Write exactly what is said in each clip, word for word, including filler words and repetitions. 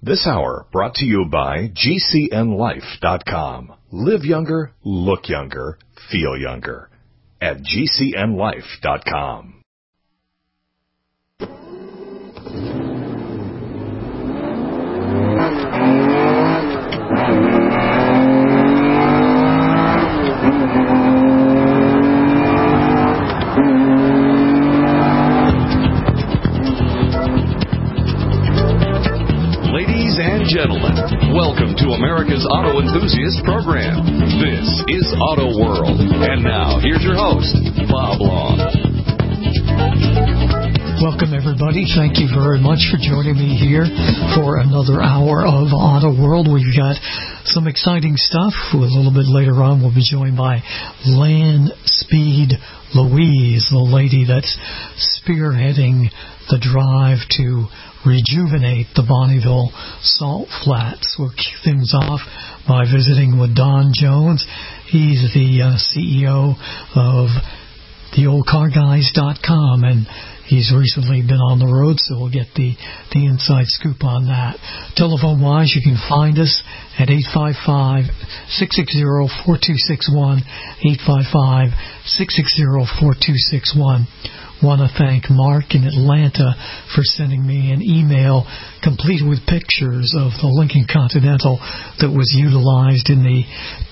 This hour brought to you by G C N life dot com. Live younger, look younger, feel younger at G C N life dot com. Gentlemen, welcome to America's Auto Enthusiast Program. This is Auto World. And now, here's your host, Bob Long. Welcome, everybody. Thank you very much for joining me here for another hour of Auto World. We've got some exciting stuff. A little bit later on, we'll be joined by Land Speed Louise, the lady that's spearheading the drive to rejuvenate the Bonneville Salt Flats. We'll kick things off by visiting with Don Jones. He's the uh, C E O of the old car guys dot com, and he's recently been on the road, so we'll get the, the inside scoop on that. Telephone-wise, you can find us at eight five five, six six zero, four two six one, eight five five, six six zero, four two six one. Want to thank Mark in Atlanta for sending me an email complete with pictures of the Lincoln Continental that was utilized in the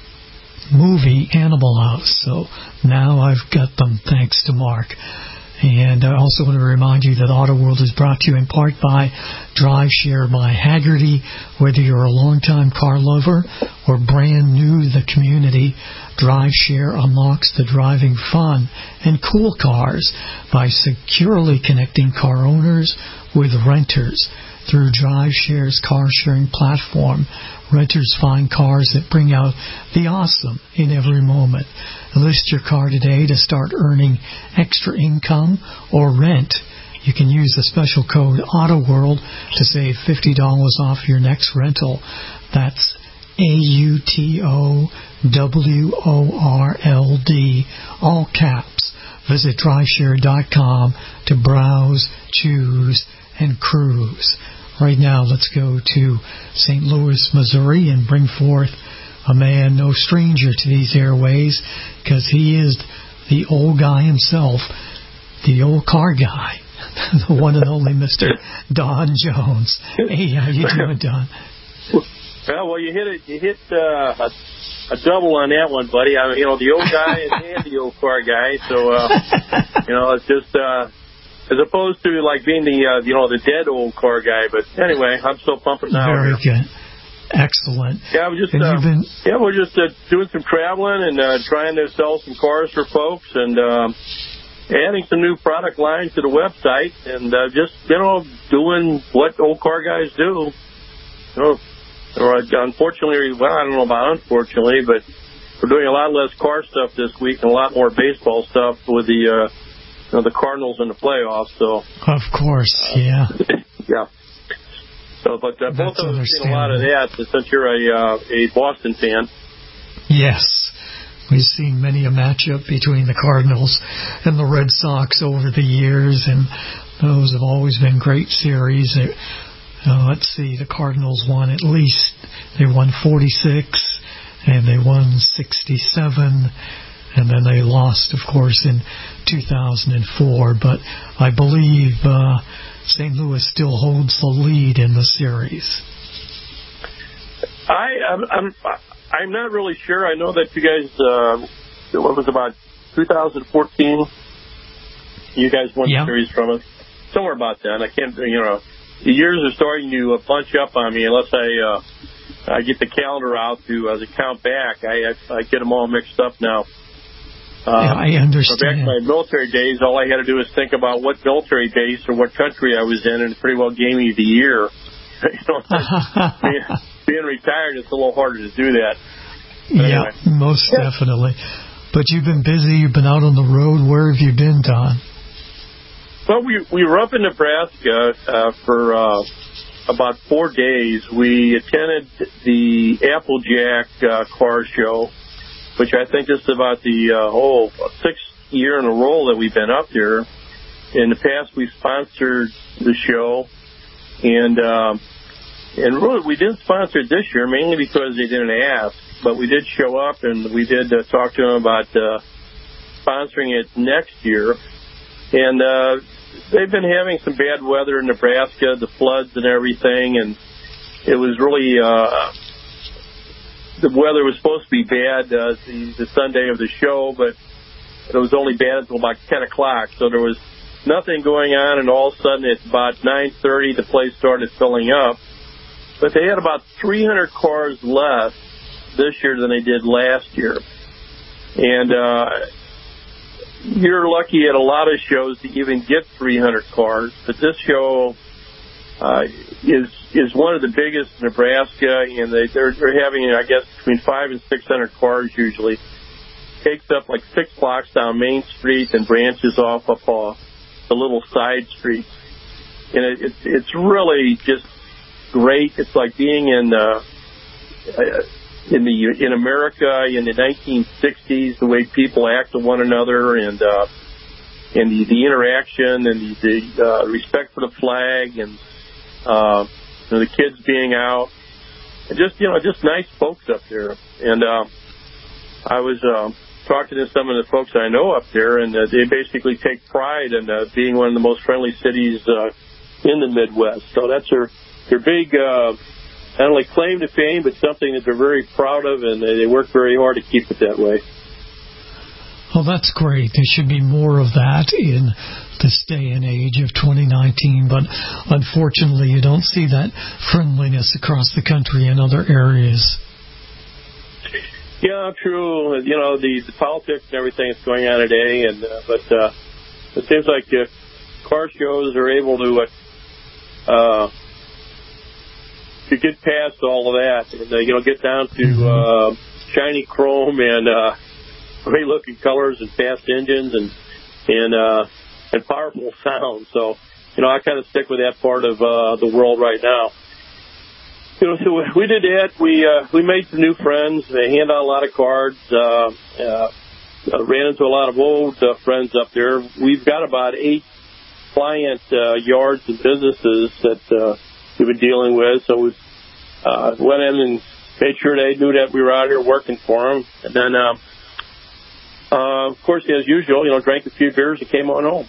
movie Animal House. So now I've got them, thanks to Mark. And I also want to remind you that Auto World is brought to you in part by Drive Share by Hagerty. Whether you're a longtime car lover or brand new to the community, Drive Share unlocks the driving fun and cool cars by securely connecting car owners with renters. Through Drive Share's car-sharing platform, renters find cars that bring out the awesome in every moment. List your car today to start earning extra income or rent. You can use the special code AUTOWORLD to save fifty dollars off your next rental. That's A U T O W O R L D, all caps. Visit drive share dot com to browse, choose, and cruise. Right now, let's go to Saint Louis, Missouri, and bring forth a man no stranger to these airways, because he is the old guy himself, the old car guy, the one and only Mister Don Jones. Hey, how you doing, Don? Well, well, you hit it. You hit uh, a, a double on that one, buddy. I mean, you know, the old guy and the old car guy. So, uh, you know, it's just uh, as opposed to like being the uh, you know the dead old car guy. But anyway, I'm still pumping now. Very good. Excellent. Yeah, we're just uh, been... yeah, we're just uh, doing some traveling and uh, trying to sell some cars for folks, and uh, adding some new product lines to the website, and uh, just you know doing what old car guys do. You know, or, unfortunately, well, I don't know about unfortunately, but we're doing a lot less car stuff this week and a lot more baseball stuff with the uh, you know, the Cardinals in the playoffs. So of course, uh, yeah, yeah. So, but uh, both of us have seen a lot of that since you're a uh, a Boston fan. Yes. We've seen many a matchup between the Cardinals and the Red Sox over the years, and those have always been great series. Uh, let's see, the Cardinals won at least, they won forty-six, and they won sixty-seven, and then they lost, of course, in two thousand four. But I believe uh, Saint Louis still holds the lead in the series. I, I'm, I'm, I'm not really sure. I know that you guys, uh, what was about two thousand fourteen, you guys won yeah. the series from us. Somewhere about that. I can't, you know, the years are starting to uh, bunch up on me unless I, uh, I get the calendar out to, as a count back. I, I, I get them all mixed up now. Um, yeah, I understand. Back in my military days, all I had to do was think about what military base or what country I was in, and it pretty well gave me the year. You know, being, being retired, it's a little harder to do that. But yeah, anyway. most yeah. definitely. But you've been busy. You've been out on the road. Where have you been, Don? Well, we we were up in Nebraska uh, for uh, about four days. We attended the Applejack uh, car show, which I think is about the uh, whole sixth year in a row that we've been up there. In the past, we sponsored the show, and um, and really, we didn't sponsor it this year, mainly because they didn't ask. But we did show up, and we did uh, talk to them about uh, sponsoring it next year. And uh, they've been having some bad weather in Nebraska, the floods and everything, and it was really uh, the weather was supposed to be bad uh, the, the Sunday of the show, but it was only bad until about ten o'clock. So there was nothing going on, and all of a sudden at about nine thirty, the place started filling up. But they had about three hundred cars less this year than they did last year. And uh, you're lucky at a lot of shows to even get three hundred cars, but this show uh, is is one of the biggest in Nebraska, and they, they're, they're having, I guess, between five and six hundred cars usually. Takes up like six blocks down Main Street and branches off up uh, the little side streets. And it, it's it's really just great. It's like being in uh, in the in America in the nineteen sixties, the way people act to one another, and uh, and the, the interaction and the, the uh, respect for the flag, and uh, you know, the kids being out, and just you know just nice folks up there. And uh, I was uh, talking to some of the folks I know up there, and uh, they basically take pride in uh, being one of the most friendly cities uh, in the Midwest. So that's their their big. Uh, Not only claim to fame, but something that they're very proud of, and they work very hard to keep it that way. Well, that's great. There should be more of that in this day and age of twenty nineteen, but unfortunately you don't see that friendliness across the country in other areas. Yeah, true. You know, the, the politics and everything that's going on today, and uh, but uh, it seems like uh, car shows are able to uh, to get past all of that, and uh, you know, get down to uh, shiny chrome and uh, great-looking colors and fast engines and and uh, and powerful sound. So, you know, I kind of stick with that part of uh, the world right now. You know, so we did that. We uh, we made some new friends. They hand out a lot of cards. Uh, uh, ran into a lot of old uh, friends up there. We've got about eight client uh, yards and businesses that uh, we've been dealing with. So we uh, went in and made sure they knew that we were out here working for them. And then, uh, uh, of course, as usual, you know, drank a few beers and came on home.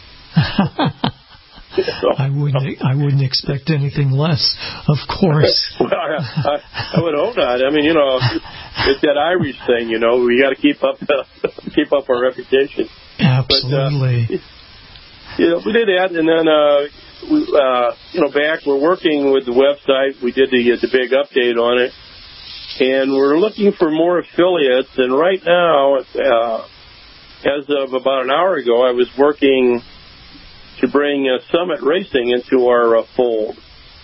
So, I wouldn't. I wouldn't expect anything less, of course. Well, I, I, I would hope not. I mean, you know, it's that Irish thing. You know, we got to keep up, uh, keep up our reputation. Absolutely. But, uh, you know, we did that, and then, uh, we, uh, you know, back we're working with the website. We did the the big update on it, and we're looking for more affiliates. And right now, uh, as of about an hour ago, I was working to bring uh, Summit Racing into our uh, fold.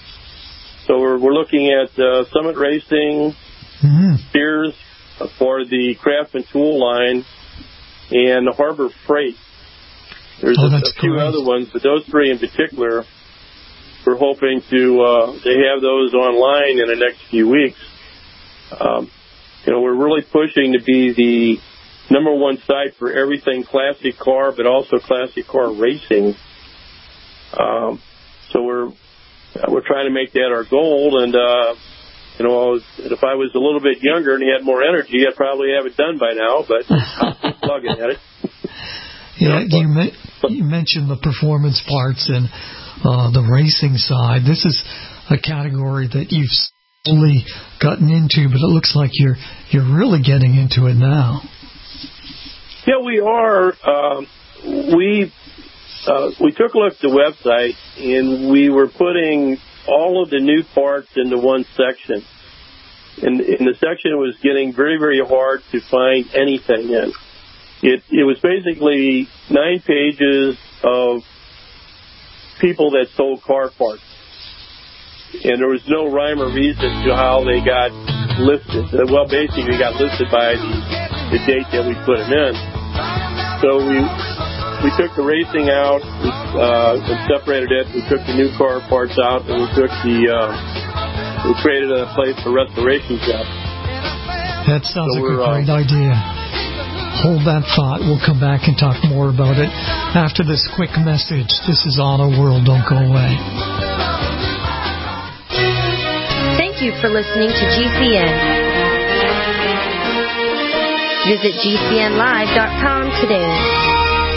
So we're, we're looking at uh, Summit Racing, mm-hmm. Sears uh, for the Craftsman tool line, and Harbor Freight. There's oh, a, a few great. other ones, but those three in particular, we're hoping to uh, to have those online in the next few weeks. Um, you know, we're really pushing to be the number one site for everything classic car, but also classic car racing. Um, so we're we're trying to make that our goal, and uh, you know, if I was a little bit younger and had more energy, I'd probably have it done by now. But I'll keep plugging at it. Yeah, you, me- you mentioned the performance parts and uh, the racing side. This is a category that you've slowly gotten into, but it looks like you're you're really getting into it now. Yeah, we are. Um, we. Uh, we took a look at the website, and we were putting all of the new parts into one section. And, and the section was getting very, very hard to find anything in. It, it was basically nine pages of people that sold car parts. And there was no rhyme or reason to how they got listed. Well, basically, they got listed by the, the date that we put them in. So we... We took the racing out, we, uh, and separated it. We took the new car parts out, and we took the, uh, we created a place for restoration jobs. That sounds so like a great uh, idea. Hold that thought. We'll come back and talk more about it after this quick message. This is Auto World. Don't go away. Thank you for listening to G C N. Visit G C N live dot com today.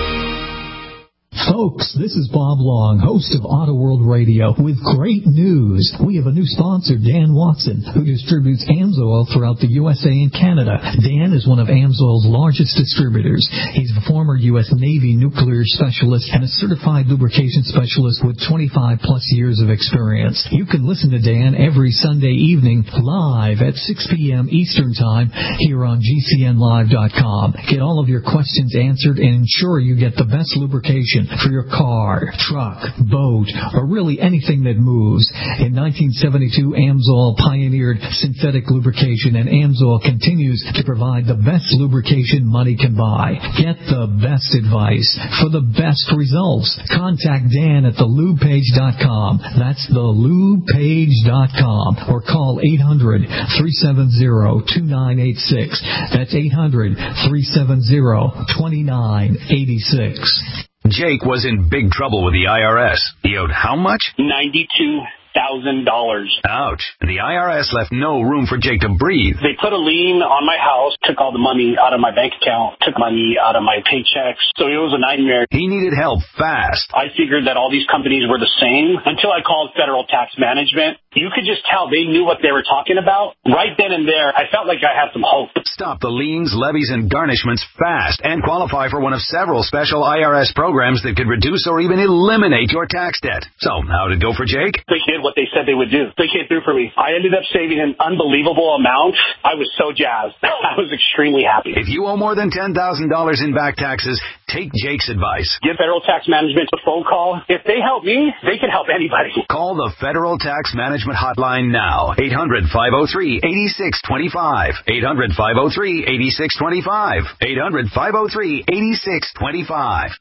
Folks, this is Bob Long, host of Auto World Radio, with great news. We have a new sponsor, Dan Watson, who distributes AMSOIL throughout the U S A and Canada. Dan is one of AMSOIL's largest distributors. He's a former U S Navy nuclear specialist and a certified lubrication specialist with twenty-five plus years of experience. You can listen to Dan every Sunday evening live at six p.m. Eastern Time here on G C N live dot com. Get all of your questions answered and ensure you get the best lubrication for your car, truck, boat, or really anything that moves. In nineteen seventy-two, AMSOIL pioneered synthetic lubrication, and AMSOIL continues to provide the best lubrication money can buy. Get the best advice for the best results. Contact Dan at the lube page dot com. That's the lube page dot com. Or call eight hundred, three seven zero, two nine eight six. That's eight hundred, three seven zero, two nine eight six. Jake was in big trouble with the I R S. He owed how much? ninety-two thousand dollars. Ouch. The I R S left no room for Jake to breathe. They put a lien on my house, took all the money out of my bank account, took money out of my paychecks. So it was a nightmare. He needed help fast. I figured that all these companies were the same until I called Federal Tax Management. You could just tell they knew what they were talking about. Right then and there, I felt like I had some hope. Stop the liens, levies, and garnishments fast and qualify for one of several special I R S programs that could reduce or even eliminate your tax debt. So, how did it go for Jake? They did what they said they would do. They came through for me. I ended up saving an unbelievable amount. I was so jazzed. I was extremely happy. If you owe more than ten thousand dollars in back taxes, take Jake's advice. Give Federal Tax Management a phone call. If they help me, they can help anybody. Call the Federal Tax Management Hotline now. eight hundred, five oh three, eight six two five. eight hundred, five oh three, eight six two five. eight hundred, five oh three, eight six two five.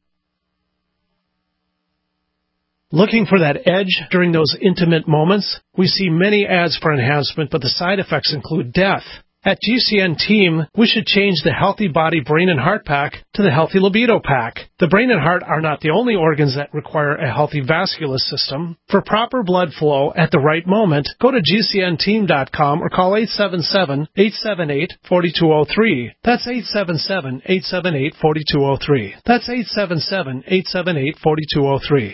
Looking for that edge during those intimate moments? We see many ads for enhancement, but the side effects include death. At G C N Team, we should change the Healthy Body Brain and Heart Pack to the Healthy Libido Pack. The brain and heart are not the only organs that require a healthy vascular system. For proper blood flow at the right moment, go to G C N team dot com or call eight seven seven, eight seven eight, four two zero three. That's eight seven seven, eight seven eight, four two zero three. That's eight seven seven, eight seven eight, four two zero three.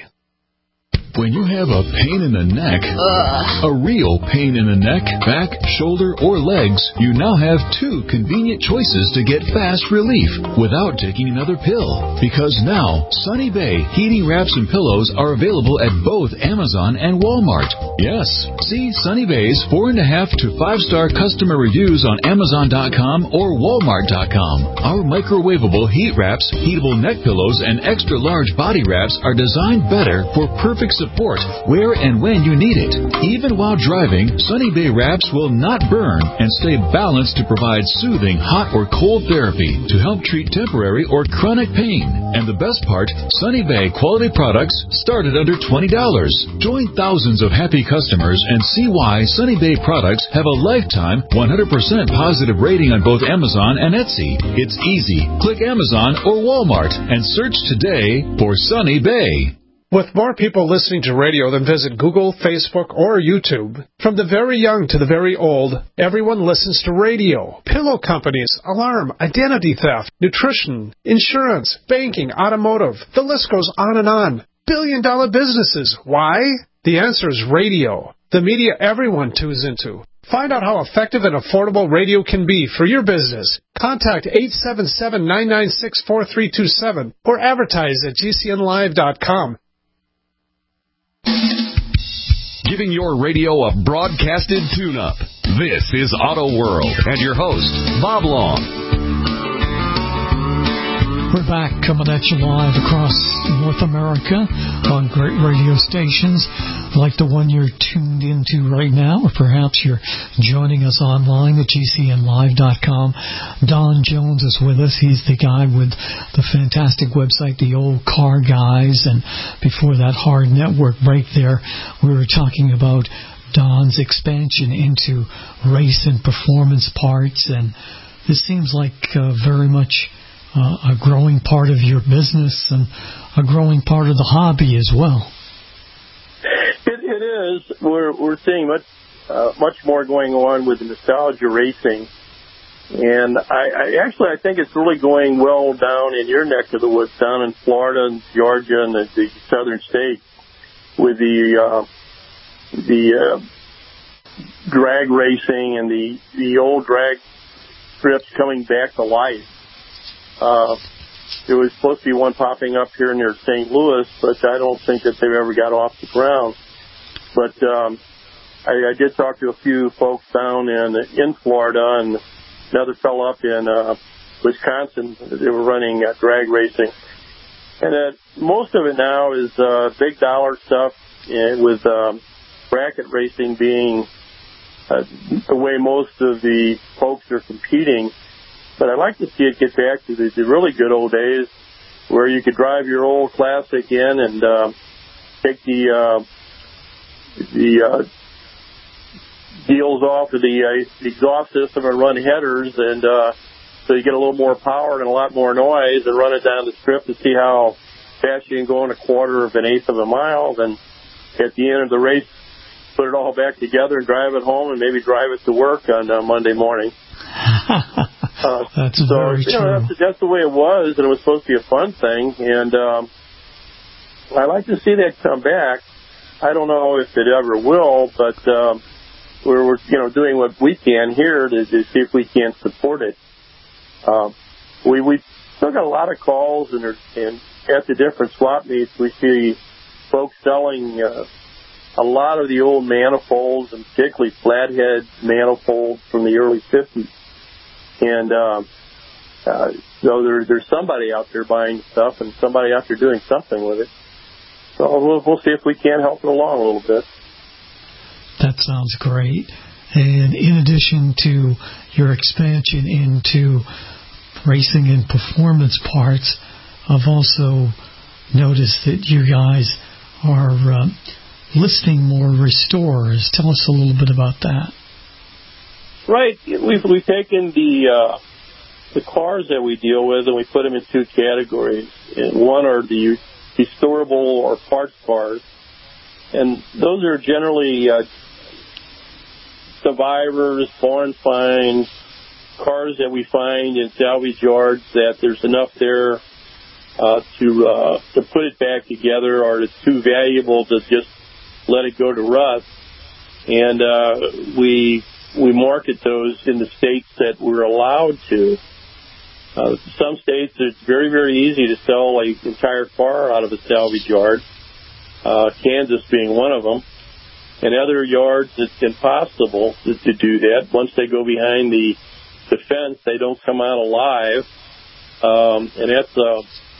When you have a pain in the neck, Ugh. a real pain in the neck, back, shoulder, or legs, you now have two convenient choices to get fast relief without taking another pill. Because now, Sunny Bay heating wraps and pillows are available at both Amazon and Walmart. Yes, see Sunny Bay's four and a half to five star customer reviews on Amazon dot com or Walmart dot com. Our microwavable heat wraps, heatable neck pillows, and extra large body wraps are designed better for perfect support support where and when you need it. Even while driving, Sunny Bay wraps will not burn and stay balanced to provide soothing hot or cold therapy to help treat temporary or chronic pain. And the best part, Sunny Bay quality products start at under twenty dollars. Join thousands of happy customers and see why Sunny Bay products have a lifetime one hundred percent positive rating on both Amazon and Etsy. It's easy. Click Amazon or Walmart and search today for Sunny Bay. With more people listening to radio than visit Google, Facebook, or YouTube, from the very young to the very old, everyone listens to radio. Pillow companies, alarm, identity theft, nutrition, insurance, banking, automotive. The list goes on and on. Billion-dollar businesses. Why? The answer is radio. The media everyone tunes into. Find out how effective and affordable radio can be for your business. Contact eight seven seven, nine nine six, four three two seven or advertise at G C N live dot com. Giving your radio a broadcasted tune-up. This is Auto World and your host, Bob Long. We're back coming at you live across North America on great radio stations like the one you're tuned into right now, or perhaps you're joining us online at G C N live dot com. Don Jones is with us. He's the guy with the fantastic website, The Old Car Guys, and before that Hard Network break there, we were talking about Don's expansion into race and performance parts, and this seems like uh, very much Uh, a growing part of your business and a growing part of the hobby as well. It, it is. We're we're seeing much uh, much more going on with the nostalgia racing. And I, I actually, I think it's really going well down in your neck of the woods, down in Florida and Georgia and the, the southern states, with the uh, the uh, drag racing and the the old drag strips coming back to life. Uh, there was supposed to be one popping up here near Saint Louis, but I don't think that they've ever got off the ground. But um, I, I did talk to a few folks down in in Florida and another fellow up in uh, Wisconsin. They were running uh, drag racing. And uh, most of it now is uh, big dollar stuff, and with um, bracket racing being uh, the way most of the folks are competing. But I'd like to see it get back to the, the really good old days where you could drive your old classic in and uh, take the uh, the uh, deals off of the, uh, the exhaust system and run headers, and uh, so you get a little more power and a lot more noise, and run it down the strip to see how fast you can go in a quarter of an eighth of a mile. Then at the end of the race, put it all back together and drive it home, and maybe drive it to work on uh, Monday morning. uh, that's so, very you know, true. That's, that's the way it was, and it was supposed to be a fun thing. And um, I'd like to see that come back. I don't know if it ever will, but um, we're, we're you know doing what we can here to, to see if we can support it. Um, we we still got a lot of calls, and, and at the different swap meets, we see folks selling uh, a lot of the old manifolds, and particularly flathead manifolds from the early fifties. And um, uh, so there, there's somebody out there buying stuff, and somebody out there doing something with it. So we'll, we'll see if we can help it along a little bit. That sounds great. And in addition to your expansion into racing and performance parts, I've also noticed that you guys are uh, listing more restorers. Tell us a little bit about that. Right. We've, we've taken the uh, the cars that we deal with, and we put them in two categories. And one are the restorable or parts cars, and those are generally uh, survivors, foreign finds, cars that we find in salvage yards that there's enough there uh, to uh, to put it back together, or it's too valuable to just let it go to rust. And uh, we we market those in the states that we're allowed to. Uh, some states it's very, very easy to sell an entire car out of a salvage yard, uh, Kansas being one of them. In other yards, it's impossible to, to do that. Once they go behind the, the fence, they don't come out alive. Um, and that's, uh,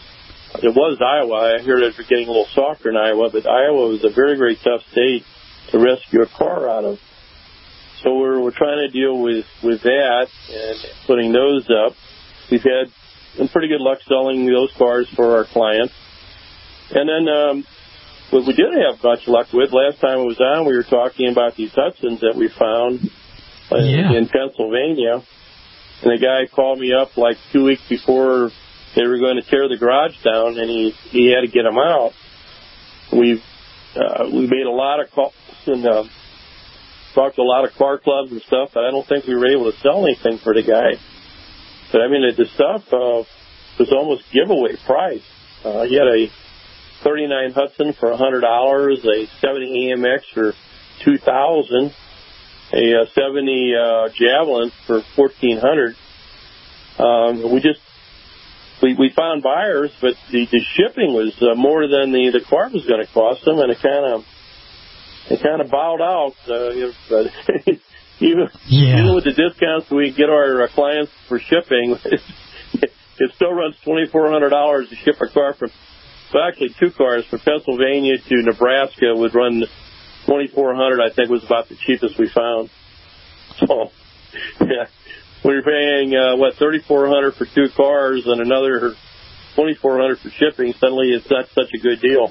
it was Iowa. I hear that they're getting a little softer in Iowa, but Iowa was a very, very tough state to rescue a car out of. So we're, we're trying to deal with, with that and putting those up. We've had some pretty good luck selling those cars for our clients. And then um, what we didn't have much luck with, last time it was on, we were talking about these Hudsons that we found uh, yeah. in Pennsylvania. And the guy called me up like two weeks before they were going to tear the garage down, and he, he had to get them out. We've uh, we made a lot of calls and uh, talked to a lot of car clubs and stuff, but I don't think we were able to sell anything for the guy. But, I mean, the stuff uh, was almost giveaway price. Uh, he had a thirty-nine Hudson for one hundred dollars, a seventy A M X for two thousand dollars, a seventy uh, Javelin for fourteen hundred dollars. Um, we just we, we found buyers, but the, the shipping was uh, more than the, the car was going to cost them, and it kind of it kind of bowed out. Uh, but Even, yeah. even with the discounts we get our uh, clients for shipping, it, it still runs twenty-four hundred dollars to ship a car from, well, actually two cars from Pennsylvania to Nebraska would run twenty-four hundred dollars, I think was about the cheapest we found. So, yeah, when you're paying, uh, what, thirty-four hundred dollars for two cars and another twenty-four hundred dollars for shipping, suddenly it's not such a good deal.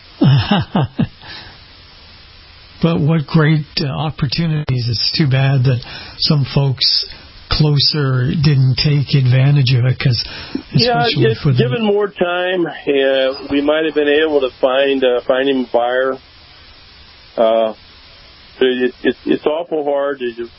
But what great uh, opportunities. It's too bad that some folks closer didn't take advantage of it, because yeah, it's for given more time, uh, we might have been able to find uh, find him a buyer. Uh, it, it, it's awful hard to, to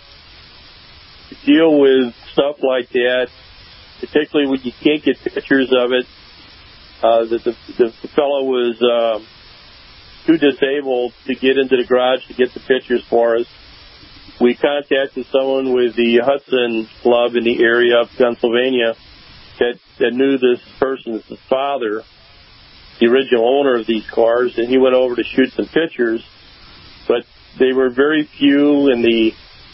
deal with stuff like that, particularly when you can't get pictures of it. Uh, the, the, the, the fellow was um, too disabled to get into the garage to get the pictures for us. We contacted someone with the Hudson Club in the area of Pennsylvania that, that knew this person's father, the original owner of these cars, and he went over to shoot some pictures. But they were very few, and the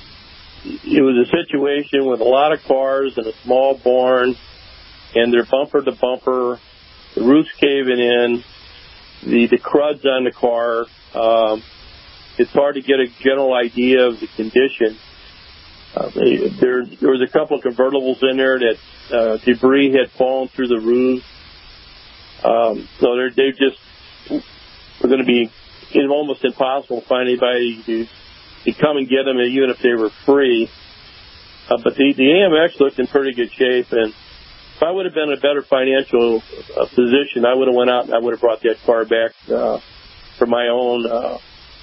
it was a situation with a lot of cars in a small barn, and they're bumper to bumper, the roof's caving in, the, the crud's on the car. Um, it's hard to get a general idea of the condition. Uh, they, there, there was a couple of convertibles in there that uh, debris had fallen through the roof. Um, so they're, they just were going to be it's almost impossible to find anybody to, to come and get them, even if they were free. Uh, but the, the A M X looked in pretty good shape, and if I would have been in a better financial uh, position, I would have went out and I would have brought that car back uh, for my own uh,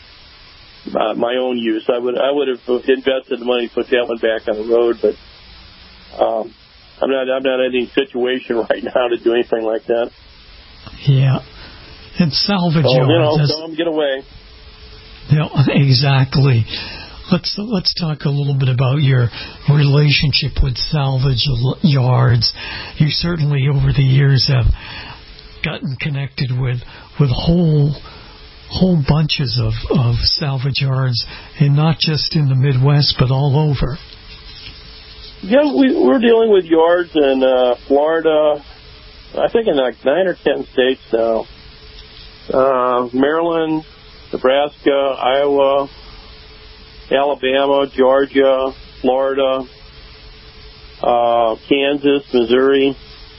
uh, my own use. I would I would have invested the money to put that one back on the road, but um, I'm not I'm not in any situation right now to do anything like that. Yeah. And salvage so, yards. You know, tell them get away. You know, exactly. Let's let's talk a little bit about your relationship with salvage yards. You certainly, over the years, have gotten connected with with whole whole bunches of, of salvage yards, and not just in the Midwest, but all over. Yeah, we, we're dealing with yards in uh, Florida. I think in like nine or ten states now. Uh, Maryland, Nebraska, Iowa, Alabama, Georgia, Florida, uh, Kansas, Missouri.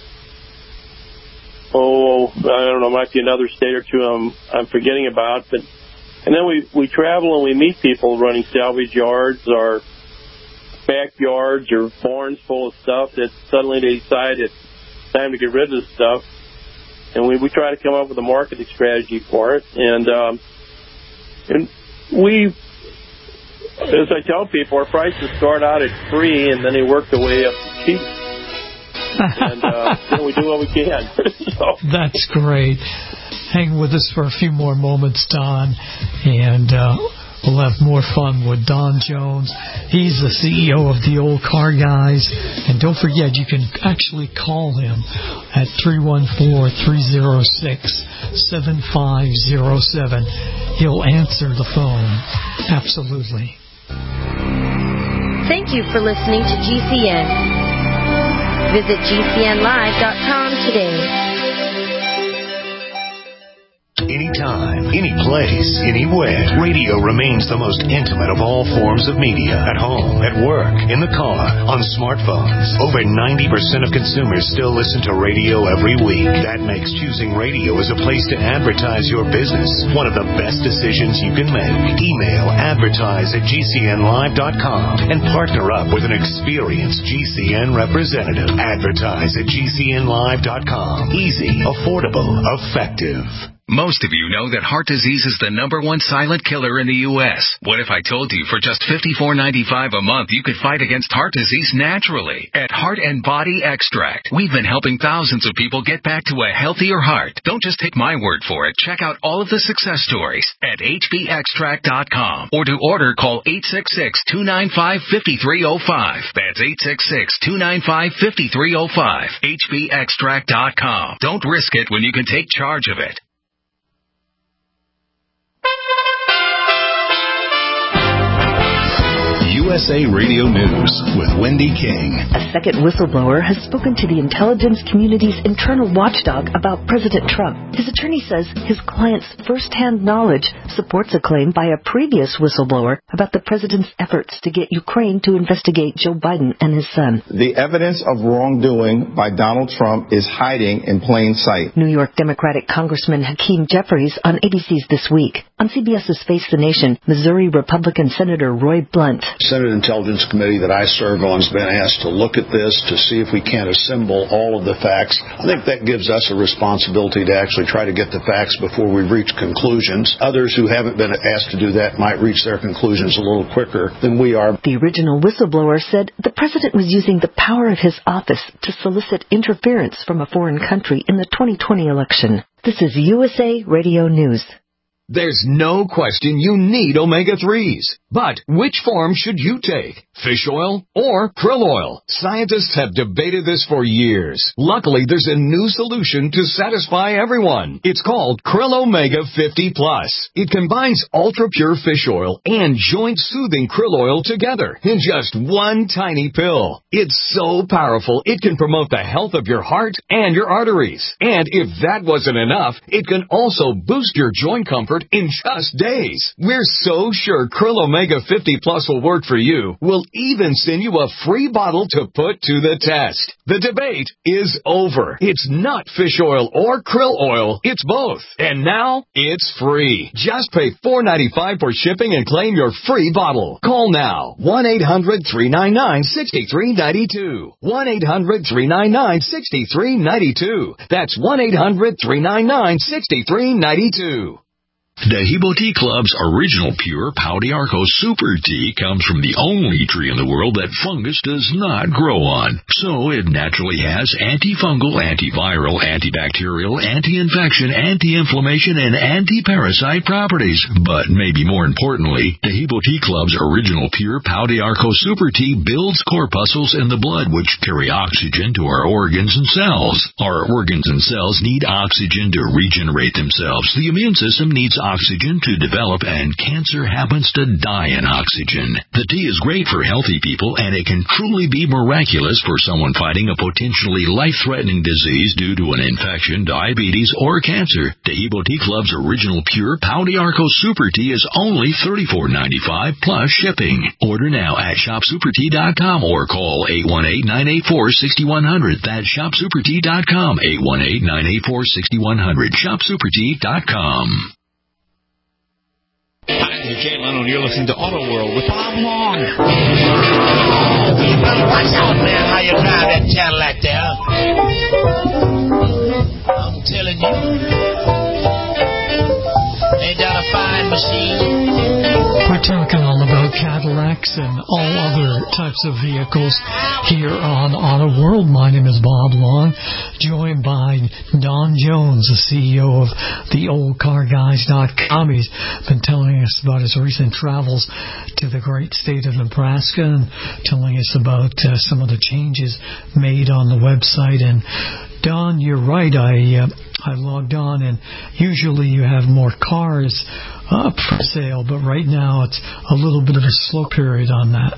Oh, I don't know, might be another state or two I'm, I'm forgetting about. But and then we, we travel and we meet people running salvage yards or backyards or barns full of stuff that suddenly they decide it's time to get rid of this stuff. And we, we try to come up with a marketing strategy for it. And, um, and we, as I tell people, our prices start out at free and then they work their way up to cheap. And uh, then we do what we can. So. That's great. Hang with us for a few more moments, Don, and uh, we'll have more fun with Don Jones. He's the C E O of the Old Car Guys. And don't forget, you can actually call him at three one four, three oh six, seven five oh seven. He'll answer the phone. Absolutely. Thank you for listening to G C N. Visit G C N live dot com today. Anytime, any place, anywhere, radio remains the most intimate of all forms of media. At home, at work, in the car, on smartphones. Over ninety percent of consumers still listen to radio every week. That makes choosing radio as a place to advertise your business one of the best decisions you can make. Email advertise at G C N live dot com and partner up with an experienced G C N representative. Advertise at G C N live dot com. Easy, affordable, effective. Most of you know that heart disease is the number one silent killer in the U S What if I told you for just fifty-four ninety-five a month you could fight against heart disease naturally at Heart and Body Extract? We've been helping thousands of people get back to a healthier heart. Don't just take my word for it. Check out all of the success stories at H B extract dot com. Or to order, call eight six six, two nine five, five three zero five. That's eight six six, two nine five, five three zero five. H B extract dot com. Don't risk it when you can take charge of it. U S A Radio News with Wendy King. A second whistleblower has spoken to the intelligence community's internal watchdog about President Trump. His attorney says his client's first-hand knowledge supports a claim by a previous whistleblower about the president's efforts to get Ukraine to investigate Joe Biden and his son. The evidence of wrongdoing by Donald Trump is hiding in plain sight. New York Democratic Congressman Hakeem Jeffries on A B C's This Week. On CBS's Face the Nation, Missouri Republican Senator Roy Blunt. Senate Intelligence Committee that I serve on has been asked to look at this to see if we can't assemble all of the facts. I think that gives us a responsibility to actually try to get the facts before we reach conclusions. Others who haven't been asked to do that might reach their conclusions a little quicker than we are. The original whistleblower said the president was using the power of his office to solicit interference from a foreign country in the twenty twenty election. This is U S A Radio News. There's no question you need omega threes. But which form should you take? Fish oil or krill oil? Scientists have debated this for years. Luckily, there's a new solution to satisfy everyone. It's called Krill Omega fifty plus. It combines ultra-pure fish oil and joint-soothing krill oil together in just one tiny pill. It's so powerful, it can promote the health of your heart and your arteries. And if that wasn't enough, it can also boost your joint comfort in just days. We're so sure Krill Omega fifty plus will work for you. We'll even send you a free bottle to put to the test. The debate is over. It's not fish oil or krill oil. It's both. And now it's free. Just pay four dollars and ninety-five cents for shipping and claim your free bottle. Call now. one eight hundred three nine nine six three nine two. one eight hundred three nine nine six three nine two. That's one eight hundred three nine nine six three nine two. Dehibo Tea Club's original pure Pau d'Arco Super Tea comes from the only tree in the world that fungus does not grow on. So it naturally has antifungal, antiviral, antibacterial, anti-infection, anti-inflammation, and anti-parasite properties. But maybe more importantly, Dehibo Tea Club's original pure Pau d'Arco Super Tea builds corpuscles in the blood which carry oxygen to our organs and cells. Our organs and cells need oxygen to regenerate themselves. The immune system needs oxygen to develop, and cancer happens to die in oxygen. The tea is great for healthy people, and it can truly be miraculous for someone fighting a potentially life-threatening disease due to an infection, diabetes, or cancer. Dehibo Tea Club's original pure Pau d'Arco Super Tea is only thirty-four dollars and ninety-five cents plus shipping. Order now at shop super tea dot com or call eight one eight, nine eight four, six one zero zero. That's shop super tea dot com, eight one eight, nine eight four, six one zero zero. shop super tea dot com. Hi, this is Jay Leno, and you're listening to Auto World with Bob Long. Well, watch out, man, how you drive that Cadillac there. I'm telling you. Ain't that a fine machine? We're talking all about Cadillacs and all other types of vehicles here on Auto World. My name is Bob Long, joined by Don Jones, the C E O of the old car guys dot com. He's been telling us about his recent travels to the great state of Nebraska and telling us about uh, some of the changes made on the website. And Don, you're right. I uh, I logged on, and usually you have more cars up for sale, but right now it's a little bit of a slow period on that.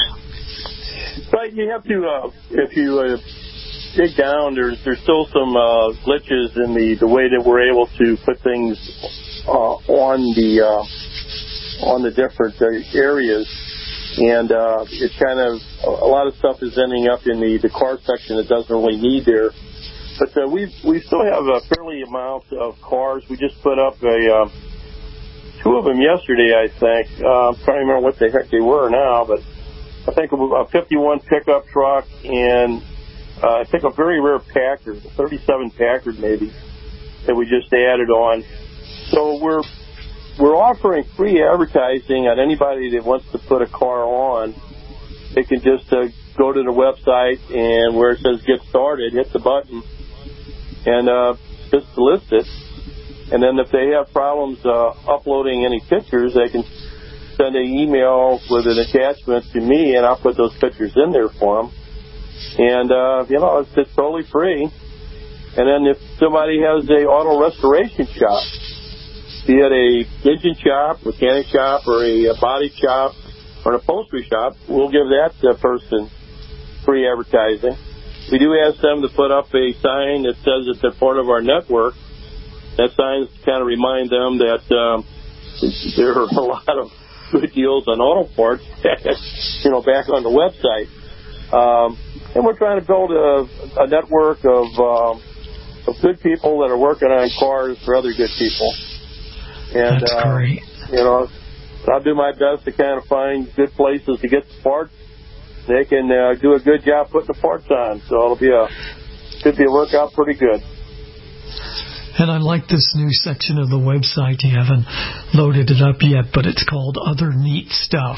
Right, you have to, uh, if you uh, dig down, there's there's still some uh, glitches in the, the way that we're able to put things uh, on the uh, on the different uh, areas, and uh, it's kind of a lot of stuff is ending up in the, the car section that doesn't really need there. But uh, we we still have a fairly amount of cars. We just put up a uh, two of them yesterday, I think. Uh, I'm trying to remember what the heck they were now, but I think a fifty-one pickup truck and uh, I think a very rare Packard, a thirty-seven Packard maybe, that we just added on. So we're we're offering free advertising on anybody that wants to put a car on. They can just uh, go to the website and where it says get started, hit the button, and uh, just list it. And then if they have problems uh, uploading any pictures, they can send an email with an attachment to me, and I'll put those pictures in there for them. And, uh, you know, it's, it's totally free. And then if somebody has a auto restoration shop, be it a engine shop, mechanic shop, or a, a body shop, or an upholstery shop, we'll give that uh, person free advertising. We do ask them to put up a sign that says that they're part of our network. That sign to kind of remind them that um, there are a lot of good deals on auto parts, you know, back on the website. Um, and we're trying to build a, a network of, um, of good people that are working on cars for other good people. And, That's uh, great. You know, I'll do my best to kind of find good places to get the parts. They can uh, do a good job putting the parts on, so it'll be a should be a workout pretty good. And I like this new section of the website. You haven't loaded it up yet, but it's called Other Neat Stuff.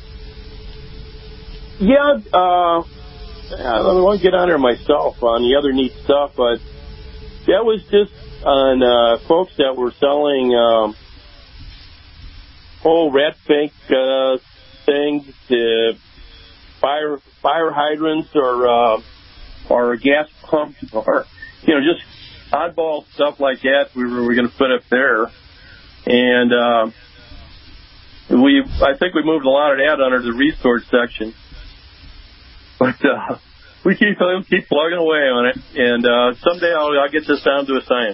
Yeah, uh, I don't want to get on there myself on the other neat stuff, but that was just on uh, folks that were selling um, whole rat fink uh, things, uh, fire fire hydrants, or uh, or gas pumps, or you know just oddball stuff like that. We were, we were going to put up there, and uh, we I think we moved a lot of that under the resource section, but uh, we keep keep plugging away on it, and uh, someday I'll, I'll get this down to a science.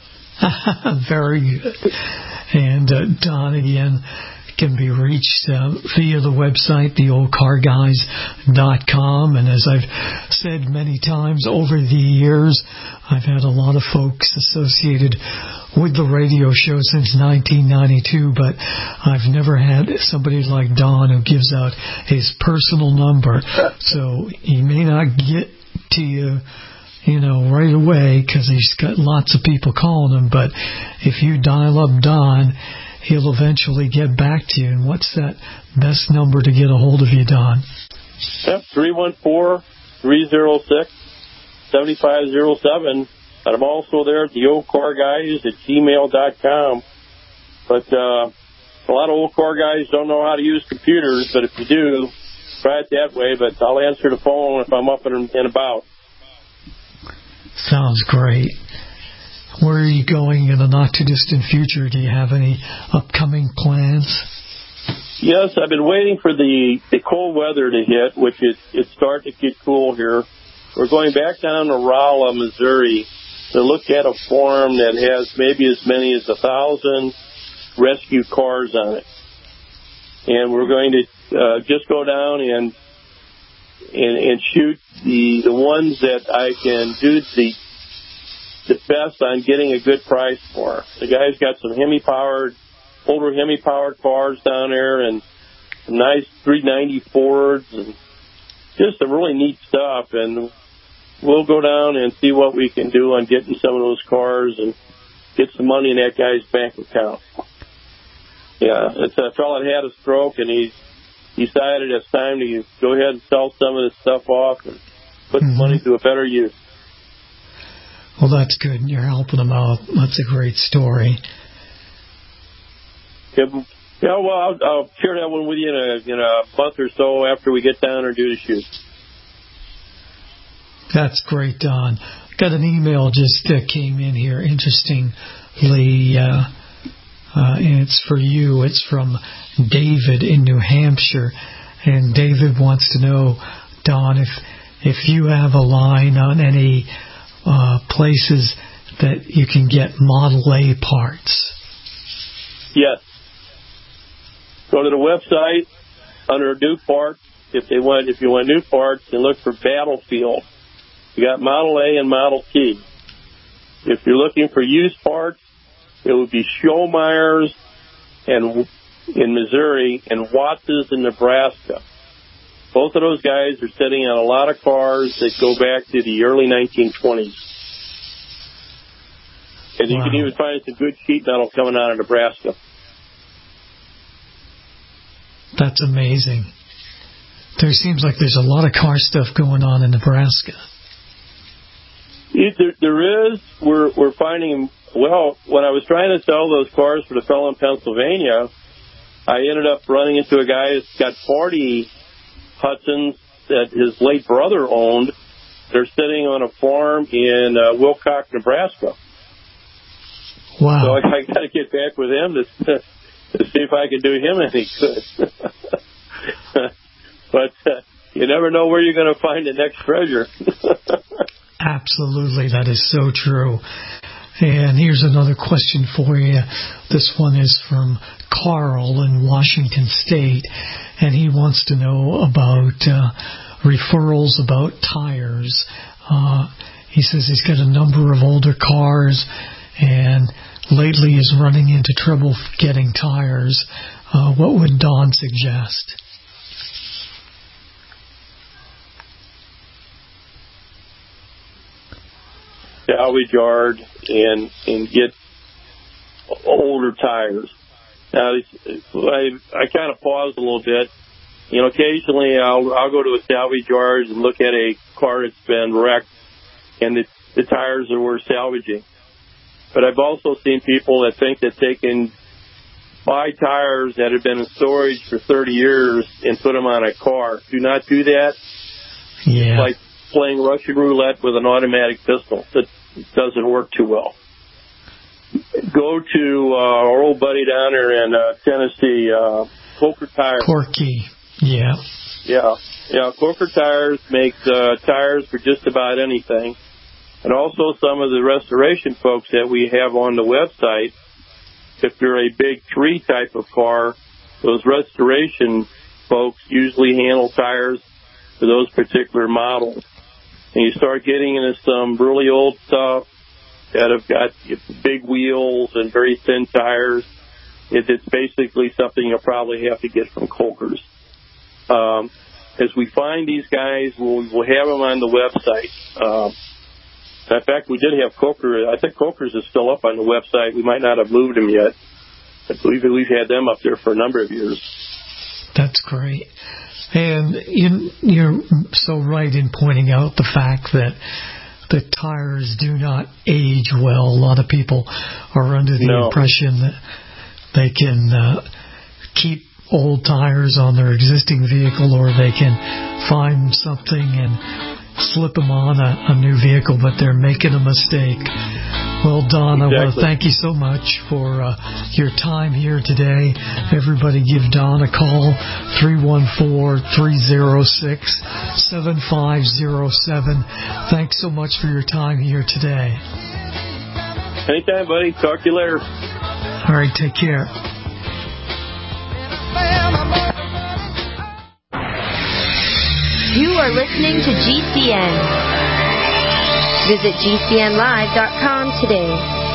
Very good. And uh, Don, again, can be reached uh, via the website, the old car guys dot com. And as I've said many times over the years, I've had a lot of folks associated with the radio show since nineteen ninety-two, but I've never had somebody like Don who gives out his personal number. So he may not get to you, you know, right away because he's got lots of people calling him, but if you dial up Don, he'll eventually get back to you. And what's that best number to get a hold of you, Don? Yep, three one four, three oh six, seven five oh seven. And I'm also there at the old car guys at gmail dot com. But uh, a lot of old car guys don't know how to use computers, but if you do, try it that way. But I'll answer the phone if I'm up and, and about. Sounds great. Where are you going in the not-too-distant future? Do you have any upcoming plans? Yes, I've been waiting for the, the cold weather to hit, which is it's starting to get cool here. We're going back down to Rolla, Missouri, to look at a farm that has maybe as many as a thousand rescue cars on it. And we're going to uh, just go down and, and and shoot the the ones that I can do the the best on getting a good price for. The guy's got some Hemi-powered, older Hemi-powered cars down there, and some nice three ninety Fords, and just some really neat stuff. And we'll go down and see what we can do on getting some of those cars and get some money in that guy's bank account. Yeah, it's a fellow that had a stroke, and he decided it's time to go ahead and sell some of this stuff off and put the money to a better use. Well, that's good. You're helping them out. That's a great story. Yeah, yeah well, I'll, I'll share that one with you in a, in a month or so after we get down and do the shoot. That's great, Don. Got an email just uh, came in here, interestingly, uh, uh, and it's for you. It's from David in New Hampshire, and David wants to know, Don, if if you have a line on any uh, places that you can get Model A parts. Yes. Go to the website under new parts. If they want, if you want new parts, and look for Battlefield. You got Model A and Model T. If you're looking for used parts, it would be Schollmeyer's and in Missouri and Watts's in Nebraska. Both of those guys are sitting on a lot of cars that go back to the early nineteen twenties. And you wow. can even find some good sheet metal coming out of Nebraska. That's amazing. There seems like there's a lot of car stuff going on in Nebraska. It, there, there is. We're we're finding, well, when I was trying to sell those cars for the fellow in Pennsylvania, I ended up running into a guy that's got forty Hudsons that his late brother owned. They're sitting on a farm in uh, Wilcox, Nebraska. Wow. So I, I got to get back with him to, to see if I can do him any good. But uh, you never know where you're going to find the next treasure. Absolutely, that is so true. And here's another question for you. This one is from Carl in Washington State, and he wants to know about uh, referrals about tires. Uh, he says he's got a number of older cars, and lately is running into trouble getting tires, uh, what would Don suggest? Salvage yard and and get older tires. Now, I I kind of paused a little bit. You know, occasionally I'll I'll go to a salvage yard and look at a car that's been wrecked, and the, the tires are worth salvaging. But I've also seen people that think that they can buy tires that have been in storage for thirty years and put them on a car. Do not do that. Yeah. It's like playing Russian roulette with an automatic pistol. That doesn't work too well. Go to uh, our old buddy down there in uh, Tennessee, uh, Coker Tires. Corky, yeah. Yeah, yeah. Coker Tires makes uh, tires for just about anything. And also some of the restoration folks that we have on the website, if you're a big three type of car, those restoration folks usually handle tires for those particular models. And you start getting into some really old stuff that have got big wheels and very thin tires. It's basically something you'll probably have to get from Coker's. Um, as we find these guys, we'll, we'll have them on the website. Uh, in fact, we did have Coker. I think Coker's is still up on the website. We might not have moved them yet. I believe we've had them up there for a number of years. That's great. And you, you're so right in pointing out the fact that the tires do not age well. A lot of people are under the no. impression that they can uh, keep old tires on their existing vehicle, or they can find something and slip them on a, a new vehicle, but they're making a mistake. Well, Don, exactly. I want to thank you so much for uh, your time here today. Everybody give Don a call, three one four, three oh six, seven five oh seven. Thanks so much for your time here today. Anytime, buddy. Talk to you later. All right, take care. You are listening to G C N. Visit G C N live dot com today.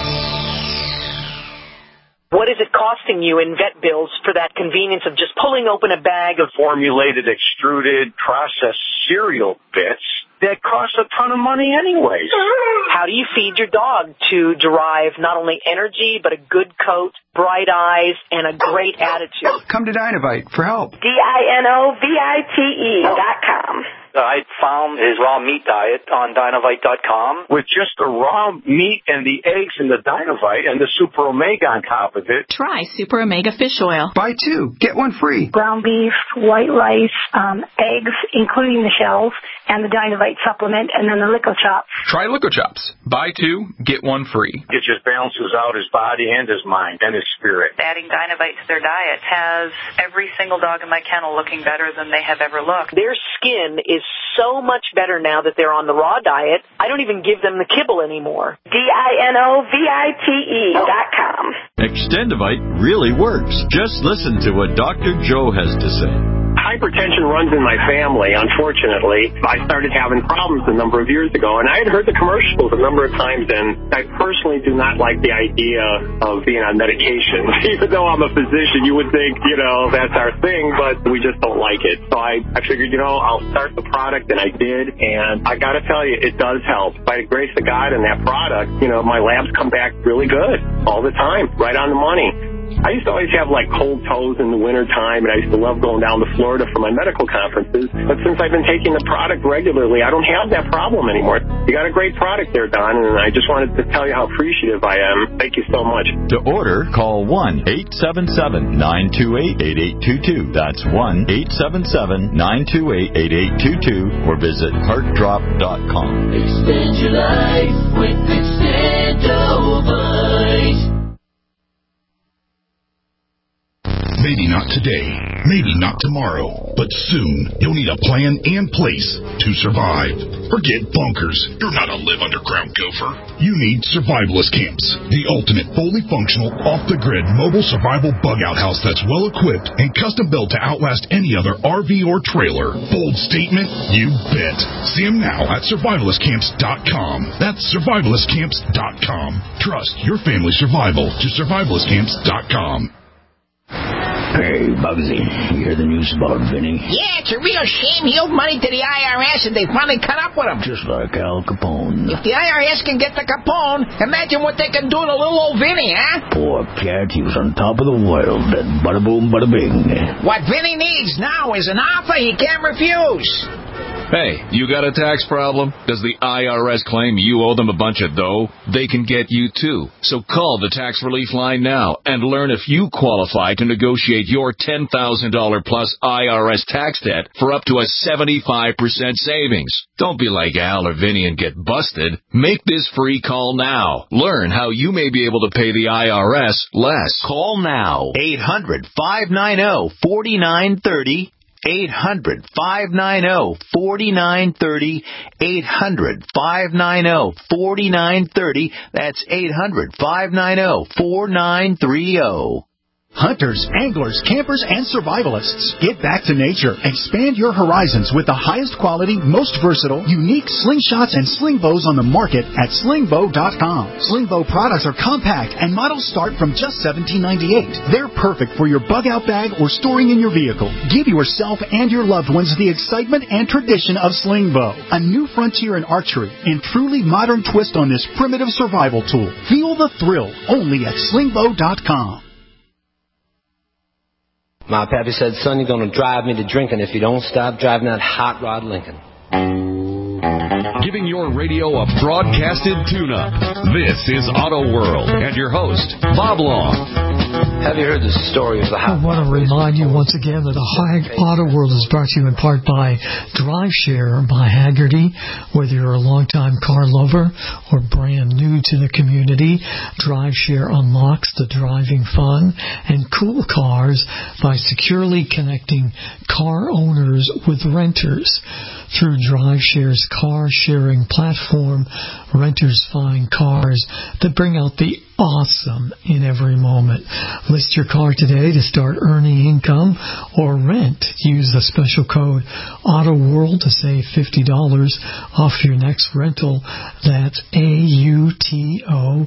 What is it costing you in vet bills for that convenience of just pulling open a bag of formulated, extruded, processed cereal bits that cost a ton of money anyways? How do you feed your dog to derive not only energy, but a good coat, bright eyes, and a great attitude? Come to Dynovite for help. D I N O V I T E dot com. I found his raw meat diet on Dynovite dot com. With just the raw meat and the eggs and the Dynovite and the Super Omega on top of it. Try Super Omega Fish Oil. Buy two, get one free. Ground beef, white rice, um, eggs, including the shells, and the Dynovite supplement, and then the Lico Chops. Try Lico Chops. Buy two, get one free. It just balances out his body and his mind and his spirit. Adding Dynovite to their diet has every single dog in my kennel looking better than they have ever looked. Their skin is so much better now that they're on the raw diet. I don't even give them the kibble anymore. D I N O V I T E dot com. Extendivite really works. Just listen to what Doctor Joe has to say. Hypertension runs in my family, unfortunately. I started having problems a number of years ago, and I had heard the commercials a number of times, and I personally do not like the idea of being on medication. Even though I'm a physician, you would think, you know, that's our thing, but we just don't like it. So I, I figured, you know, I'll start the product, and I did, and I got to tell you, it does help. By the grace of God and that product, you know, my labs come back really good all the time, right on the money. I used to always have, like, cold toes in the wintertime, and I used to love going down to Florida for my medical conferences. But since I've been taking the product regularly, I don't have that problem anymore. You got a great product there, Don, and I just wanted to tell you how appreciative I am. Thank you so much. To order, call one eight seven seven, nine two eight, eight eight two two. That's one eight seven seven, nine two eight, eight eight two two, or visit heart drop dot com. Extend your life with Extendovite. Maybe not today, maybe not tomorrow, but soon you'll need a plan and place to survive. Forget bunkers. You're not a live underground gopher. You need Survivalist Camps, the ultimate fully functional, off-the-grid mobile survival bug-out house that's well-equipped and custom-built to outlast any other R V or trailer. Bold statement? You bet. See them now at survivalist camps dot com. That's survivalist camps dot com. Trust your family's survival to survivalist camps dot com. Hey, Bugsy, you hear the news about Vinny? Yeah, it's a real shame he owed money to the I R S and they finally cut up with him. Just like Al Capone. If the I R S can get the Capone, imagine what they can do to little old Vinny, huh? Poor cat, he was on top of the world. Then bada boom, bada bing. What Vinny needs now is an offer he can't refuse. Hey, you got a tax problem? Does the I R S claim you owe them a bunch of dough? They can get you too. So call the tax relief line now and learn if you qualify to negotiate your ten thousand dollars plus I R S tax debt for up to a seventy-five percent savings. Don't be like Al or Vinny and get busted. Make this free call now. Learn how you may be able to pay the I R S less. Call now. eight hundred, five nine zero, four nine three zero. eight hundred, five nine zero, four nine three zero. eight hundred, five nine zero, four nine three zero. That's eight hundred, five nine zero, four nine three zero. Hunters, anglers, campers, and survivalists. Get back to nature. Expand your horizons with the highest quality, most versatile, unique slingshots and sling bows on the market at sling bow dot com. Sling bow products are compact and models start from just seventeen ninety-eight. They're perfect for your bug-out bag or storing in your vehicle. Give yourself and your loved ones the excitement and tradition of sling bow. A new frontier in archery and truly modern twist on this primitive survival tool. Feel the thrill only at sling bow dot com. My pappy said, son, you're going to drive me to drinking if you don't stop driving that hot rod Lincoln. Giving your radio a broadcasted tune-up. This is Auto World and your host, Bob Long. Have you heard the story of the I want to remind you once again that the Auto World is brought to you in part by DriveShare by Hagerty. Whether you're a longtime car lover or brand new to the community, DriveShare unlocks the driving fun and cool cars by securely connecting car owners with renters. Through DriveShare's car-sharing platform, renters find cars that bring out the awesome in every moment. List your car today to start earning income or rent. Use the special code AUTOWORLD to save fifty dollars off your next rental. That's A U T O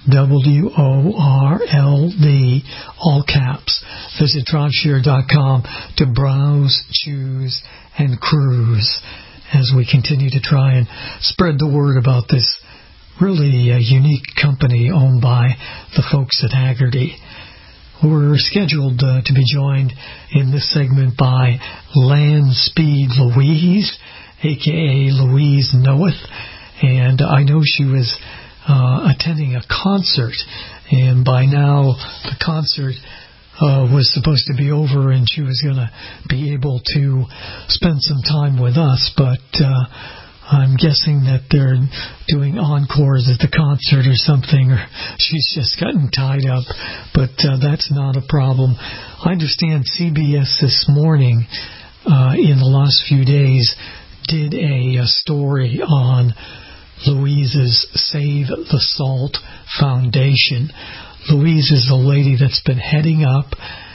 W O R L D, all caps. Visit driveshare dot com to browse, choose, and cruise as we continue to try and spread the word about this really uh, unique company owned by the folks at Hagerty. We're scheduled uh, to be joined in this segment by Land Speed Louise, a k a. Louise Knoweth, and I know she was uh, attending a concert, and by now the concert Uh, was supposed to be over and she was going to be able to spend some time with us, but uh, I'm guessing that they're doing encores at the concert or something, or she's just gotten tied up, but uh, that's not a problem. I understand C B S this morning, uh, in the last few days, did a, a story on Louise's Save the Salt Foundation. Louise is the lady that's been heading up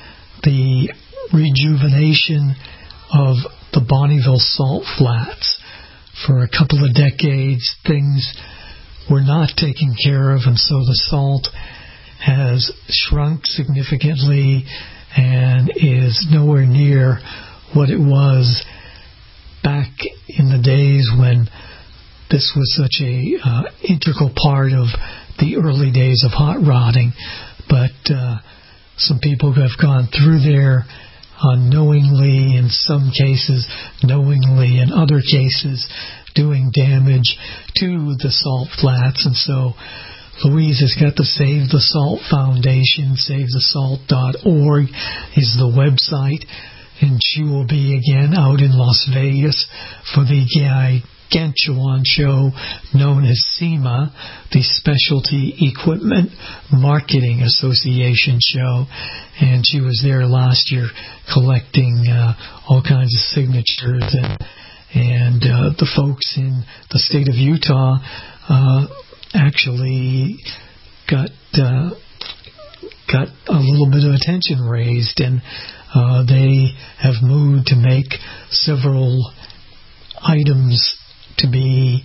the rejuvenation of the Bonneville Salt Flats. For a couple of decades, things were not taken care of, and so the salt has shrunk significantly and is nowhere near what it was back in the days when this was such a uh, integral part of the early days of hot rodding. But uh, some people have gone through there unknowingly, in some cases knowingly, in other cases doing damage to the salt flats. And so Louise has got the Save the Salt Foundation. save the salt dot org is the website, and she will be again out in Las Vegas for the Gargantuan show known as SEMA, the Specialty Equipment Marketing Association show, and she was there last year collecting uh, all kinds of signatures, and and uh, the folks in the state of Utah uh, actually got uh, got a little bit of attention raised, and uh, they have moved to make several items to be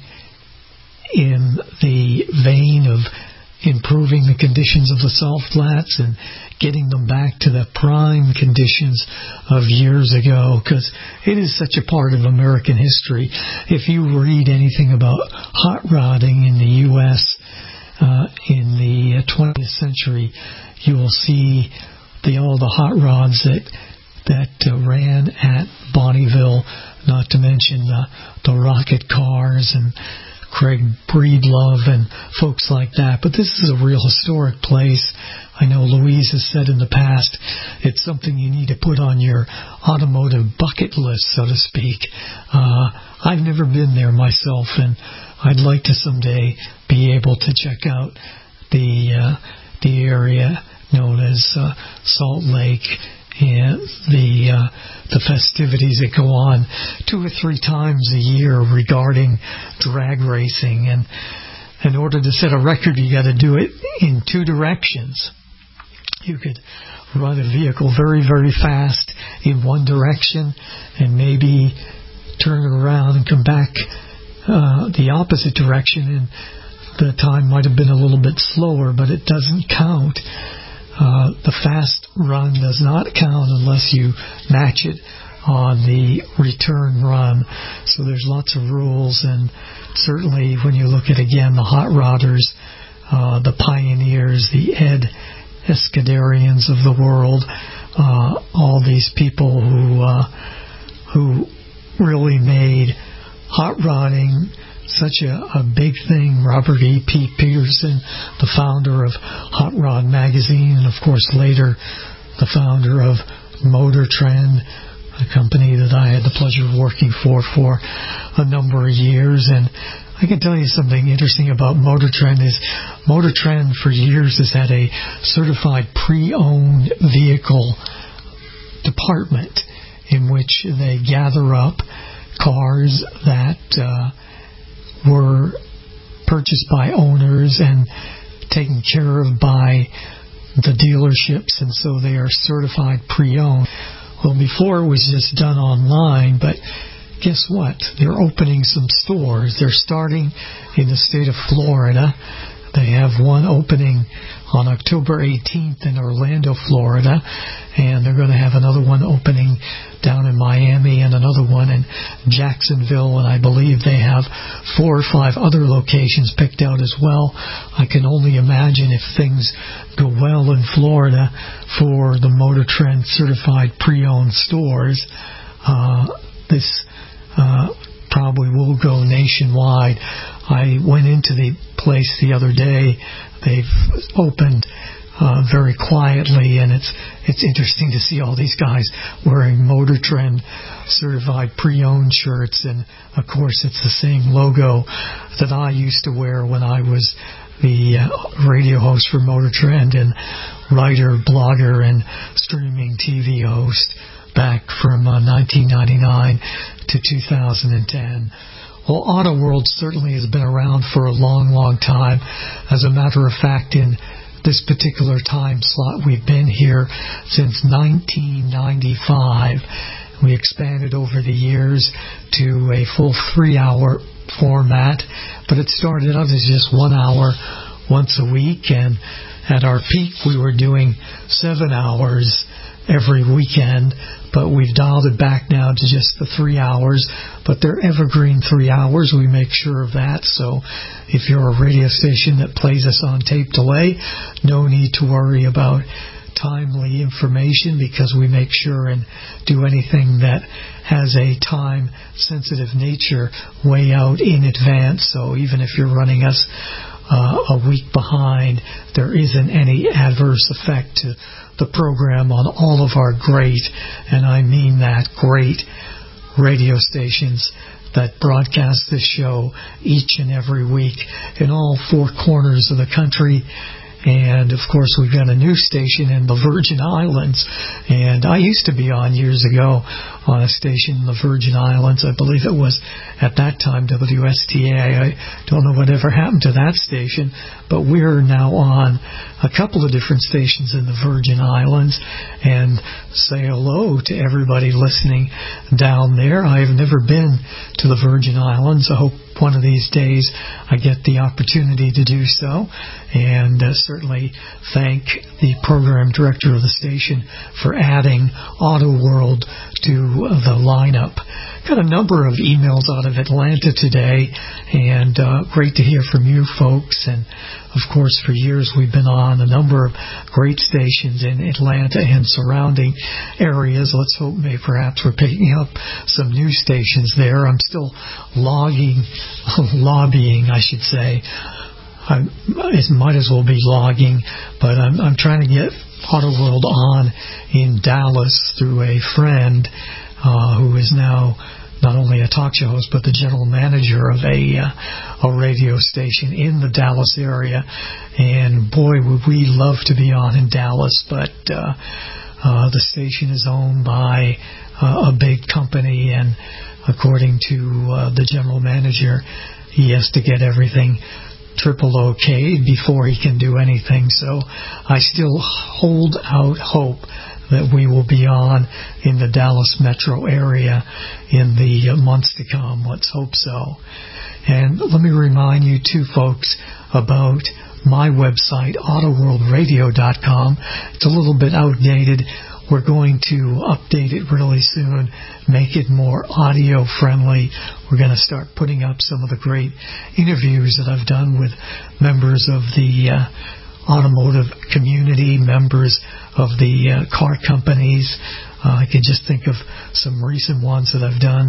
in the vein of improving the conditions of the salt flats and getting them back to the prime conditions of years ago, because it is such a part of American history. If you read anything about hot rodding in the U S uh, in the twentieth century, you will see the all the hot rods that that uh, ran at Bonneville, not to mention the, the rocket cars and Craig Breedlove and folks like that. But this is a real historic place. I know Louise has said in the past it's something you need to put on your automotive bucket list, so to speak. Uh, I've never been there myself, and I'd like to someday be able to check out the uh, the area known as uh, Salt Lake, and the uh, the festivities that go on two or three times a year regarding drag racing. And in order to set a record, you got to do it in two directions. You could run a vehicle very, very fast in one direction and maybe turn it around and come back uh, the opposite direction, and the time might have been a little bit slower, but it doesn't count. Uh, the fast run does not count unless you match it on the return run. So there's lots of rules, and certainly when you look at, again, the hot rodders, uh, the pioneers, the Ed Escadarians of the world, uh, all these people who uh, who really made hot rodding such a, a big thing. Robert E. P. Peterson, the founder of Hot Rod Magazine, and of course later the founder of Motor Trend, a company that I had the pleasure of working for for a number of years. And I can tell you something interesting about Motor Trend is Motor Trend for years has had a certified pre-owned vehicle department in which they gather up cars that uh, were purchased by owners and taken care of by the dealerships, and so they are certified pre-owned. Well, before it was just done online, but guess what? They're opening some stores. They're starting in the state of Florida. They have one opening on October eighteenth in Orlando, Florida, and they're going to have another one opening down in Miami and another one in Jacksonville, and I believe they have four or five other locations picked out as well. I can only imagine if things go well in Florida for the Motor Trend certified pre-owned stores, uh, this uh, probably will go nationwide. I went into the place the other day. They've opened uh, very quietly, and it's it's interesting to see all these guys wearing Motor Trend certified pre-owned shirts, and of course it's the same logo that I used to wear when I was the uh, radio host for Motor Trend and writer, blogger, and streaming T V host back from uh, nineteen ninety-nine to two thousand ten. Well, Auto World certainly has been around for a long, long time. As a matter of fact, in this particular time slot, we've been here since nineteen ninety-five. We expanded over the years to a full three-hour format, but it started out as just one hour once a week, and at our peak we were doing seven hours every weekend, but we've dialed it back now to just the three hours, but they're evergreen three hours. We make sure of that, so if you're a radio station that plays us on tape delay, no need to worry about timely information, because we make sure and do anything that has a time-sensitive nature way out in advance, so even if you're running us uh, a week behind, there isn't any adverse effect to the program on all of our great, and I mean that, great radio stations that broadcast this show each and every week in all four corners of the country. And, of course, we've got a new station in the Virgin Islands. And I used to be on years ago on a station in the Virgin Islands. I believe it was, at that time, W S T A. I don't know whatever happened to that station. But we're now on a couple of different stations in the Virgin Islands. And say hello to everybody listening down there. I've never been to the Virgin Islands. I hope one of these days I get the opportunity to do so, and uh, certainly thank the program director of the station for adding Auto World to uh, the lineup. Got a number of emails out of Atlanta today, and uh, great to hear from you folks. And of course, for years we've been on a number of great stations in Atlanta and surrounding areas. Let's hope maybe perhaps we're picking up some new stations there. I'm still logging, lobbying, I should say. I, it might as well be logging, but I'm, I'm trying to get Auto World on in Dallas through a friend uh, who is now not only a talk show host, but the general manager of a uh, a radio station in the Dallas area. And boy, would we love to be on in Dallas, but uh, uh, the station is owned by uh, a big company, and according to uh, the general manager, he has to get everything triple okayed before he can do anything. So I still hold out hope that we will be on in the Dallas metro area in the months to come. Let's hope so. And let me remind you, too, folks, about my website, auto world radio dot com. It's a little bit outdated. We're going to update it really soon, make it more audio-friendly. We're going to start putting up some of the great interviews that I've done with members of the uh, automotive community, members of the uh, car companies. Uh, I can just think of some recent ones that I've done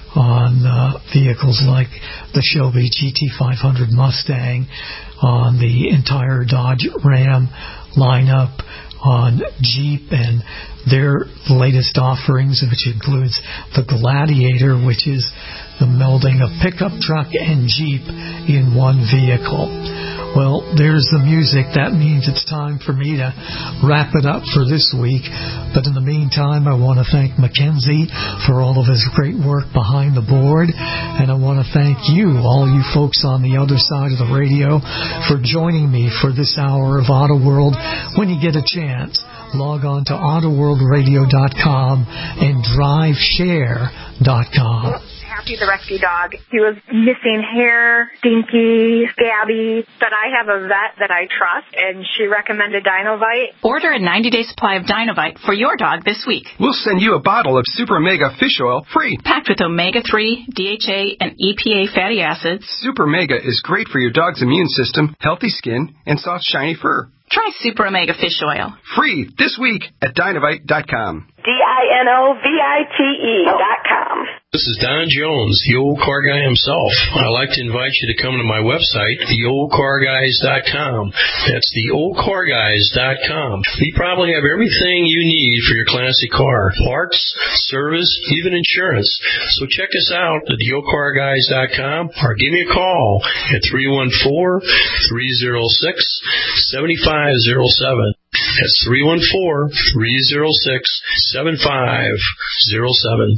on uh, vehicles like the Shelby G T five hundred Mustang, on the entire Dodge Ram lineup, on Jeep and their latest offerings, which includes the Gladiator, which is the melding of pickup truck and Jeep in one vehicle. Well, there's the music. That means it's time for me to wrap it up for this week. But in the meantime, I want to thank Mackenzie for all of his great work behind the board. And I want to thank you, all you folks on the other side of the radio, for joining me for this hour of Auto World. When you get a chance, log on to auto world radio dot com and drive share dot com. Happy the rescue dog. He was missing hair, stinky, scabby, but I have a vet that I trust, and she recommended Dinovite. Order a ninety-day supply of Dinovite for your dog this week. We'll send you a bottle of Super Mega Fish Oil free. Packed with omega three, D H A, and E P A fatty acids. Super Mega is great for your dog's immune system, healthy skin, and soft, shiny fur. Try Super Omega Fish Oil. Free this week at Dinovite dot com. D I N O V I T E dot com. This is Don Jones, the old car guy himself. I'd like to invite you to come to my website, the old car guys dot com. That's the old car guys dot com. We probably have everything you need for your classic car. Parts, service, even insurance. So check us out at the old car guys dot com or give me a call at three one four, three oh six, seven five oh seven. That's three one four, three oh six, seven five oh seven.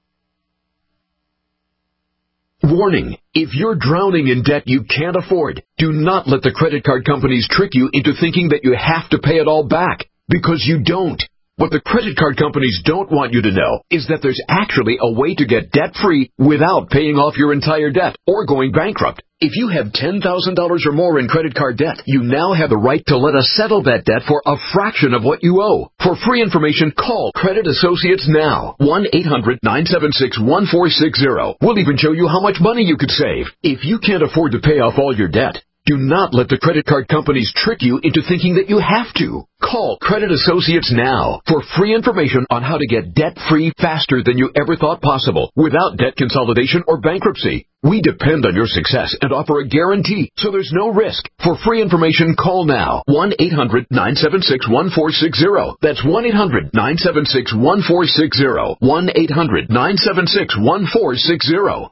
Warning, if you're drowning in debt you can't afford, do not let the credit card companies trick you into thinking that you have to pay it all back, because you don't. What the credit card companies don't want you to know is that there's actually a way to get debt-free without paying off your entire debt or going bankrupt. If you have ten thousand dollars or more in credit card debt, you now have the right to let us settle that debt for a fraction of what you owe. For free information, call Credit Associates now. one eight hundred nine seven six one four six zero. We'll even show you how much money you could save. If you can't afford to pay off all your debt, Do not let the credit card companies trick you into thinking that you have to. Call Credit Associates now for free information on how to get debt-free faster than you ever thought possible without debt consolidation or bankruptcy. We depend on your success and offer a guarantee, so there's no risk. For free information, call now. one eight hundred nine seven six one four six zero. That's one eight hundred nine seven six one four six zero. one eight hundred nine seven six one four six zero.